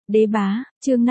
Đế bá, chương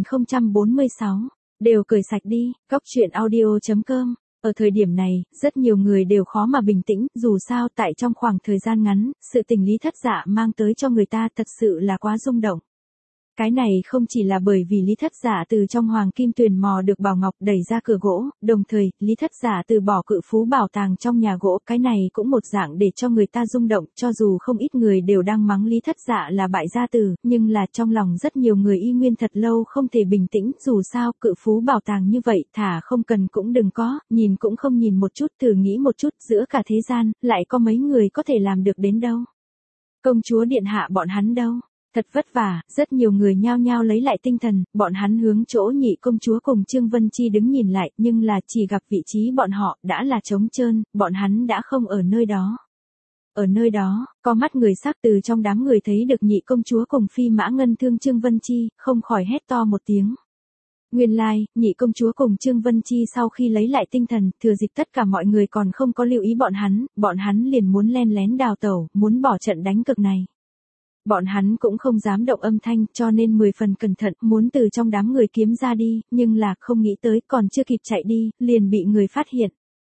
5046, đều cười sạch đi, góc chuyện audio.com. Ở thời điểm này, rất nhiều người đều khó mà bình tĩnh, dù sao tại trong khoảng thời gian ngắn, sự tình Lý Thất Dạ mang tới cho người ta thật sự là quá rung động. Cái này không chỉ là bởi vì Lý Thất Dạ từ trong hoàng kim tuyền mò được bảo ngọc đẩy ra cửa gỗ, đồng thời, Lý Thất Dạ từ bỏ cự phú bảo tàng trong nhà gỗ, cái này cũng một dạng để cho người ta rung động, cho dù không ít người đều đang mắng Lý Thất Dạ là bại gia tử, nhưng là trong lòng rất nhiều người y nguyên thật lâu không thể bình tĩnh, dù sao, cự phú bảo tàng như vậy, thả không cần cũng đừng có, nhìn cũng không nhìn một chút, thử nghĩ một chút, giữa cả thế gian, lại có mấy người có thể làm được đến đâu. Công chúa điện hạ bọn hắn đâu? Thật vất vả, rất nhiều người nhao nhao lấy lại tinh thần, bọn hắn hướng chỗ nhị công chúa cùng Trương Vân Chi đứng nhìn lại, nhưng là chỉ gặp vị trí bọn họ đã là trống trơn, bọn hắn đã không ở nơi đó. Ở nơi đó, có mắt người sắc từ trong đám người thấy được nhị công chúa cùng phi mã ngân thương Trương Vân Chi, không khỏi hét to một tiếng. Nguyên lai, nhị công chúa cùng Trương Vân Chi sau khi lấy lại tinh thần, thừa dịp tất cả mọi người còn không có lưu ý bọn hắn liền muốn len lén đào tẩu, muốn bỏ trận đánh cực này. Bọn hắn cũng không dám động âm thanh cho nên 10 phần cẩn thận muốn từ trong đám người kiếm ra đi, nhưng là không nghĩ tới còn chưa kịp chạy đi, liền bị người phát hiện.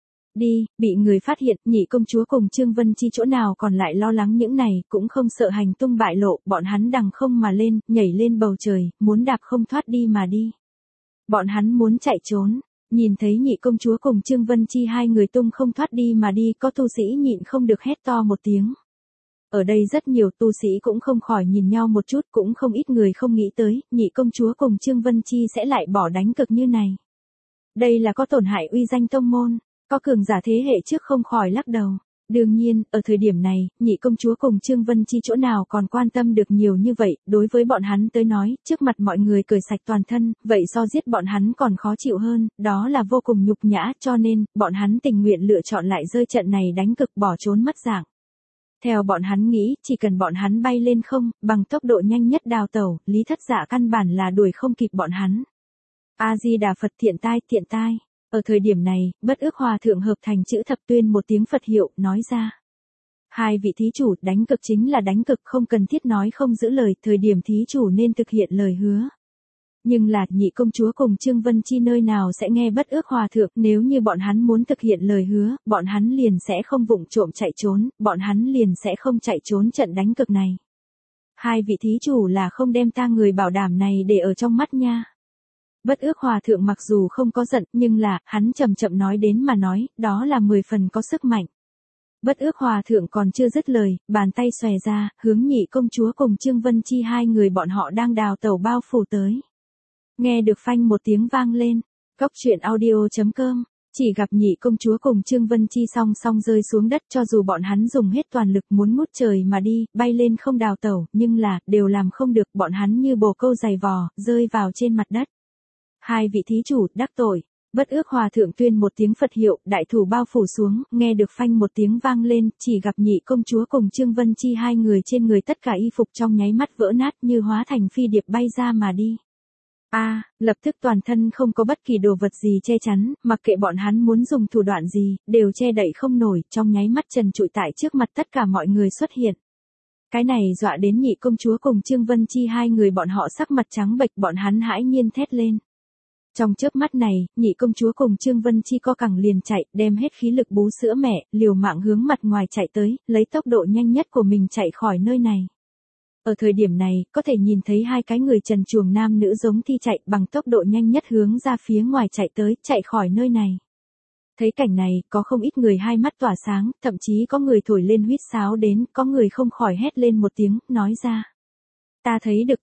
Bị người phát hiện, nhị công chúa cùng Trương Vân Chi chỗ nào còn lại lo lắng những này, cũng không sợ hành tung bại lộ, bọn hắn đằng không mà lên, nhảy lên bầu trời, muốn đạp không thoát đi mà đi. Bọn hắn muốn chạy trốn, nhìn thấy nhị công chúa cùng Trương Vân Chi hai người tung không thoát đi mà đi, có tu sĩ nhịn không được hét to một tiếng. Ở đây rất nhiều tu sĩ cũng không khỏi nhìn nhau một chút, cũng không ít người không nghĩ tới, nhị công chúa cùng Trương Vân Chi sẽ lại bỏ đánh cực như này. Đây là có tổn hại uy danh tông môn, có cường giả thế hệ trước không khỏi lắc đầu. Đương nhiên, ở thời điểm này, nhị công chúa cùng Trương Vân Chi chỗ nào còn quan tâm được nhiều như vậy, đối với bọn hắn tới nói, trước mặt mọi người cởi sạch toàn thân, vậy so giết bọn hắn còn khó chịu hơn, đó là vô cùng nhục nhã, cho nên, bọn hắn tình nguyện lựa chọn lại rơi trận này đánh cực bỏ trốn mất dạng. Theo bọn hắn nghĩ, chỉ cần bọn hắn bay lên không, bằng tốc độ nhanh nhất đào tẩu, Lý Thất Dạ căn bản là đuổi không kịp bọn hắn. A-di-đà Phật thiện tai. Ở thời điểm này, Bất Ước Hòa Thượng hợp thành chữ thập tuyên một tiếng Phật hiệu, nói ra. Hai vị thí chủ, đánh cực chính là đánh cực, không cần thiết nói không giữ lời, thời điểm thí chủ nên thực hiện lời hứa. Nhưng là, nhị công chúa cùng Trương Vân Chi nơi nào sẽ nghe Bất Ước Hòa Thượng, nếu như bọn hắn muốn thực hiện lời hứa, bọn hắn liền sẽ không vụng trộm chạy trốn, bọn hắn liền sẽ không chạy trốn trận đánh cực này. Hai vị thí chủ là không đem ta người bảo đảm này để ở trong mắt nha. Bất Ước Hòa Thượng mặc dù không có giận, nhưng là, hắn chậm chậm nói đến mà nói, đó là 10 phần có sức mạnh. Bất Ước Hòa Thượng còn chưa dứt lời, bàn tay xòe ra, hướng nhị công chúa cùng Trương Vân Chi hai người bọn họ đang đào tẩu bao phủ tới. Nghe được phanh một tiếng vang lên, góc chuyện audio.com, chỉ gặp nhị công chúa cùng Trương Vân Chi song song rơi xuống đất cho dù bọn hắn dùng hết toàn lực muốn ngút trời mà đi, bay lên không đào tẩu, nhưng là, đều làm không được, bọn hắn như bồ câu dày vò, rơi vào trên mặt đất. Hai vị thí chủ, đắc tội. Bất Ước Hòa Thượng tuyên một tiếng Phật hiệu, đại thủ bao phủ xuống, nghe được phanh một tiếng vang lên, chỉ gặp nhị công chúa cùng Trương Vân Chi hai người trên người tất cả y phục trong nháy mắt vỡ nát như hóa thành phi điệp bay ra mà đi. Lập tức toàn thân không có bất kỳ đồ vật gì che chắn, mặc kệ bọn hắn muốn dùng thủ đoạn gì, đều che đậy không nổi, trong nháy mắt trần trụi tại trước mặt tất cả mọi người xuất hiện. Cái này dọa đến nhị công chúa cùng Trương Vân Chi hai người bọn họ sắc mặt trắng bệch, bọn hắn hãi nhiên thét lên. Trong chớp mắt này, nhị công chúa cùng Trương Vân Chi co cẳng liền chạy, đem hết khí lực bú sữa mẹ, liều mạng hướng mặt ngoài chạy tới, lấy tốc độ nhanh nhất của mình chạy khỏi nơi này. Ở thời điểm này, có thể nhìn thấy hai cái người trần truồng nam nữ giống thi chạy bằng tốc độ nhanh nhất hướng ra phía ngoài chạy tới, chạy khỏi nơi này. Thấy cảnh này, có không ít người hai mắt tỏa sáng, thậm chí có người thổi lên huýt sáo đến, có người không khỏi hét lên một tiếng, nói ra. Ta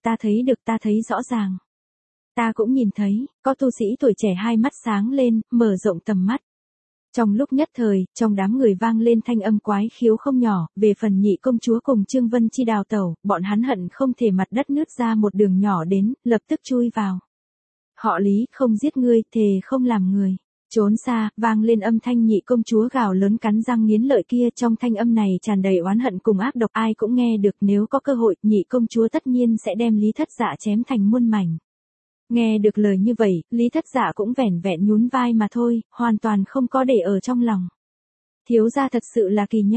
thấy rõ ràng. Ta cũng nhìn thấy, có tu sĩ tuổi trẻ hai mắt sáng lên, mở rộng tầm mắt. Trong lúc nhất thời, trong đám người vang lên thanh âm quái khiếu không nhỏ, về phần nhị công chúa cùng Trương Vân Chi đào tẩu, bọn hắn hận không thể mặt đất nứt ra một đường nhỏ đến, lập tức chui vào. Họ Lý, không giết ngươi, thề không làm người. Trốn xa, vang lên âm thanh nhị công chúa gào lớn cắn răng nghiến lợi kia, trong thanh âm này tràn đầy oán hận cùng ác độc, ai cũng nghe được, nếu có cơ hội, nhị công chúa tất nhiên sẽ đem Lý Thất Dạ chém thành muôn mảnh. Nghe được lời như vậy, Lý Thất Dạ cũng vẻn vẹn nhún vai mà thôi, hoàn toàn không có để ở trong lòng. Thiếu gia thật sự là kỳ nhân,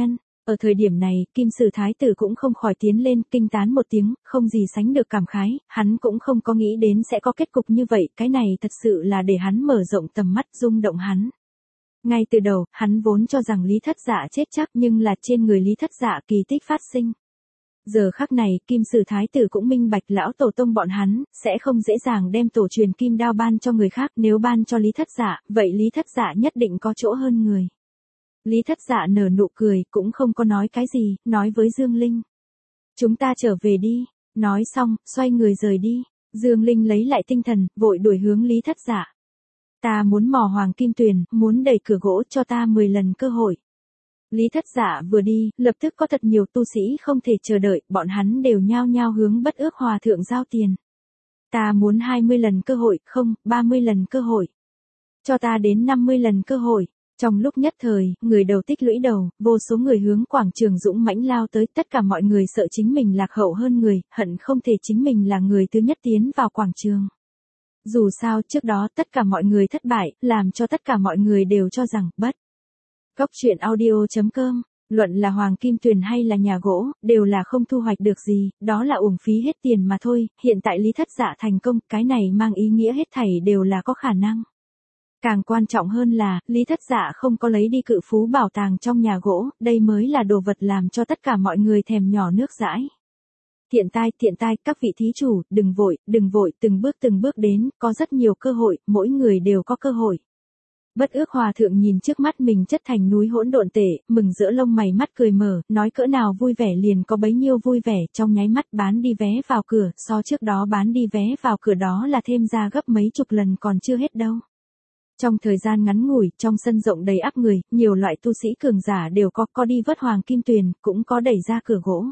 Ở thời điểm này, Kim Sử Thái tử cũng không khỏi tiến lên, kinh tán một tiếng, không gì sánh được cảm khái, hắn cũng không có nghĩ đến sẽ có kết cục như vậy, cái này thật sự là để hắn mở rộng tầm mắt, rung động hắn. Ngay từ đầu, hắn vốn cho rằng Lý Thất Dạ chết chắc, nhưng là trên người Lý Thất Dạ kỳ tích phát sinh. Giờ khắc này, Kim Sử Thái tử cũng minh bạch lão tổ tông bọn hắn, sẽ không dễ dàng đem tổ truyền kim đao ban cho người khác, nếu ban cho Lý Thất Dạ, vậy Lý Thất Dạ nhất định có chỗ hơn người. Lý Thất Dạ nở nụ cười, cũng không có nói cái gì, nói với Dương Linh. Chúng ta trở về đi. Nói xong, xoay người rời đi. Dương Linh lấy lại tinh thần, vội đuổi hướng Lý Thất Dạ. Ta muốn mò Hoàng Kim Tuyền, muốn đẩy cửa gỗ cho ta 10 lần cơ hội. Lý Thất Dạ vừa đi, lập tức có thật nhiều tu sĩ không thể chờ đợi, bọn hắn đều nhao nhao hướng Bất Ước Hòa thượng giao tiền. Ta muốn 20 lần cơ hội, không, 30 lần cơ hội. Cho ta đến 50 lần cơ hội. Trong lúc nhất thời, người đầu tích lũy đầu, vô số người hướng quảng trường dũng mãnh lao tới, tất cả mọi người sợ chính mình lạc hậu hơn người, hận không thể chính mình là người thứ nhất tiến vào quảng trường. Dù sao trước đó tất cả mọi người thất bại, làm cho tất cả mọi người đều cho rằng, bất. Góc truyện audio.com, luận là Hoàng Kim Tuyền hay là nhà gỗ, đều là không thu hoạch được gì, đó là uổng phí hết tiền mà thôi, hiện tại Lý Thất Dạ thành công, cái này mang ý nghĩa hết thảy đều là có khả năng. Càng quan trọng hơn là, Lý Thất Dạ không có lấy đi cự phú bảo tàng trong nhà gỗ, đây mới là đồ vật làm cho tất cả mọi người thèm nhỏ nước dãi. Tiện tai, các vị thí chủ, đừng vội, từng bước đến, có rất nhiều cơ hội, mỗi người đều có cơ hội. Bất Ước Hòa thượng nhìn trước mắt mình chất thành núi hỗn độn tể, mừng rỡ lông mày mắt cười mở, nói cỡ nào vui vẻ liền có bấy nhiêu vui vẻ, trong nháy mắt bán đi vé vào cửa, so trước đó bán đi vé vào cửa đó là thêm ra gấp mấy chục lần còn chưa hết đâu. Trong thời gian ngắn ngủi, trong sân rộng đầy ắp người, nhiều loại tu sĩ cường giả đều có đi vớt Hoàng Kim Tuyền, cũng có đẩy ra cửa gỗ.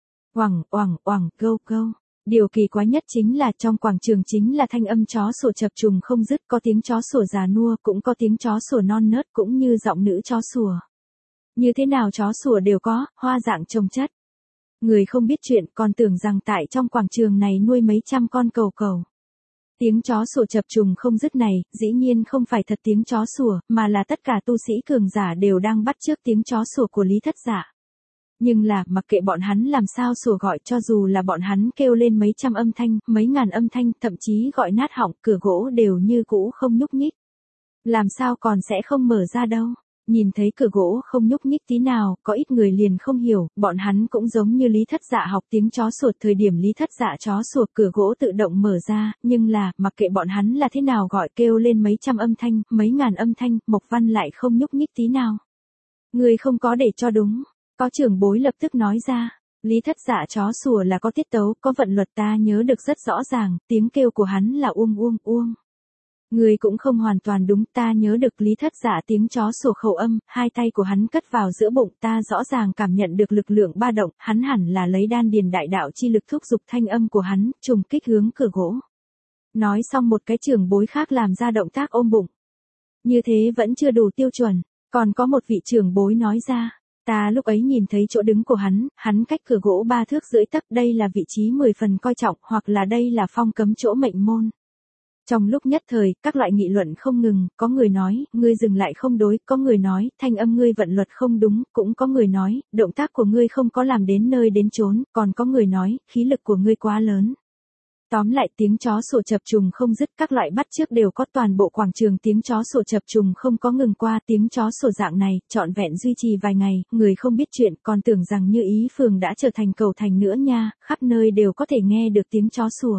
Oằng, go. Điều kỳ quái nhất chính là trong quảng trường chính là thanh âm chó sủa chập trùng không dứt, có tiếng chó sủa già nua, cũng có tiếng chó sủa non nớt, cũng như giọng nữ chó sủa. Như thế nào chó sủa đều có, hoa dạng trồng chất. Người không biết chuyện còn tưởng rằng tại trong quảng trường này nuôi mấy trăm con cầu. Tiếng chó sủa chập trùng không dứt này, dĩ nhiên không phải thật tiếng chó sủa, mà là tất cả tu sĩ cường giả đều đang bắt chước tiếng chó sủa của Lý Thất Dạ. Nhưng là, mặc kệ bọn hắn làm sao sủa gọi, cho dù là bọn hắn kêu lên mấy trăm âm thanh, mấy ngàn âm thanh, thậm chí gọi nát họng, cửa gỗ đều như cũ không nhúc nhích. Làm sao còn sẽ không mở ra đâu. Nhìn thấy cửa gỗ không nhúc nhích tí nào, có ít người liền không hiểu, bọn hắn cũng giống như Lý Thất Dạ học tiếng chó sủa, thời điểm Lý Thất Dạ chó sủa cửa gỗ tự động mở ra, nhưng là, mặc kệ bọn hắn là thế nào gọi kêu lên mấy trăm âm thanh, mấy ngàn âm thanh, Mộc Văn lại không nhúc nhích tí nào. Người không có để cho đúng. Có trưởng bối lập tức nói ra, Lý Thất Dạ chó sủa là có tiết tấu, có vận luật, ta nhớ được rất rõ ràng, tiếng kêu của hắn là uông. Người cũng không hoàn toàn đúng, ta nhớ được Lý Thất Dạ tiếng chó sủa khẩu âm, hai tay của hắn cất vào giữa bụng, ta rõ ràng cảm nhận được lực lượng ba động, hắn hẳn là lấy đan điền đại đạo chi lực thúc giục thanh âm của hắn, trùng kích hướng cửa gỗ. Nói xong một cái trưởng bối khác làm ra động tác ôm bụng. Như thế vẫn chưa đủ tiêu chuẩn, còn có một vị trưởng bối nói ra. Ta lúc ấy nhìn thấy chỗ đứng của hắn cách cửa gỗ 3 thước rưỡi tấc, đây là vị trí 10 phần coi trọng, hoặc là đây là phong cấm chỗ mệnh môn. Trong lúc nhất thời, các loại nghị luận không ngừng, có người nói, ngươi dừng lại không đối, có người nói, thanh âm ngươi vận luật không đúng, cũng có người nói, động tác của ngươi không có làm đến nơi đến chốn, còn có người nói, khí lực của ngươi quá lớn. Tóm lại tiếng chó sủa chập trùng không dứt, các loại bắt chước đều có, toàn bộ quảng trường tiếng chó sủa chập trùng không có ngừng qua, tiếng chó sủa dạng này, trọn vẹn duy trì vài ngày, người không biết chuyện, còn tưởng rằng Như Ý phường đã trở thành cầu thành nữa nha, khắp nơi đều có thể nghe được tiếng chó sủa.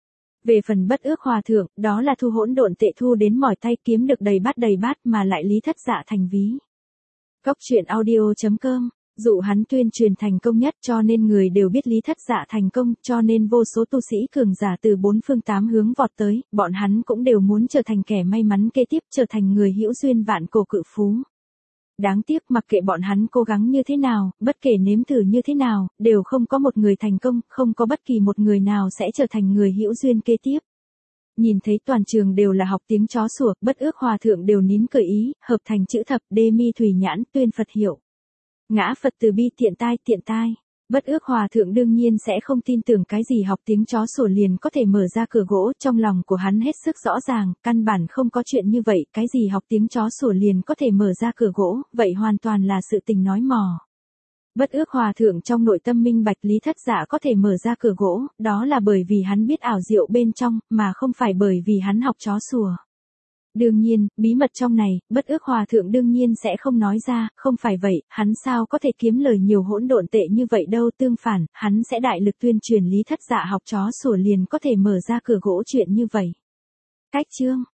Về phần Bất Ước Hòa thượng, đó là thu hỗn độn tệ thu đến mỏi tay, kiếm được đầy bát mà lại Lý Thất Dạ thành ví. Góc truyện audio.com, dụ hắn tuyên truyền thành công nhất, cho nên người đều biết Lý Thất Dạ thành công, cho nên vô số tu sĩ cường giả từ 4 phương 8 hướng vọt tới, bọn hắn cũng đều muốn trở thành kẻ may mắn kế tiếp, trở thành người hữu duyên vạn cổ cự phú. Đáng tiếc mặc kệ bọn hắn cố gắng như thế nào, bất kể nếm thử như thế nào, đều không có một người thành công, không có bất kỳ một người nào sẽ trở thành người hữu duyên kế tiếp. Nhìn thấy toàn trường đều là học tiếng chó sủa, Bất Ước Hòa thượng đều nín cười ý, hợp thành chữ thập, đê mi thủy nhãn, tuyên Phật hiệu. Ngã Phật từ bi, tiện tai. Bất Ước Hòa thượng đương nhiên sẽ không tin tưởng cái gì học tiếng chó sủa liền có thể mở ra cửa gỗ, trong lòng của hắn hết sức rõ ràng, căn bản không có chuyện như vậy, cái gì học tiếng chó sủa liền có thể mở ra cửa gỗ, vậy hoàn toàn là sự tình nói mò. Bất ước hòa thượng trong nội tâm minh bạch Lý Thất Dạ có thể mở ra cửa gỗ, đó là bởi vì hắn biết ảo diệu bên trong, mà không phải bởi vì hắn học chó sủa. Đương nhiên, bí mật trong này, bất ước hòa thượng đương nhiên sẽ không nói ra, không phải vậy, hắn sao có thể kiếm lời nhiều hỗn độn tệ như vậy đâu, tương phản, hắn sẽ đại lực tuyên truyền Lý Thất Dạ học chó sủa liền có thể mở ra cửa gỗ chuyện như vậy. Cách chương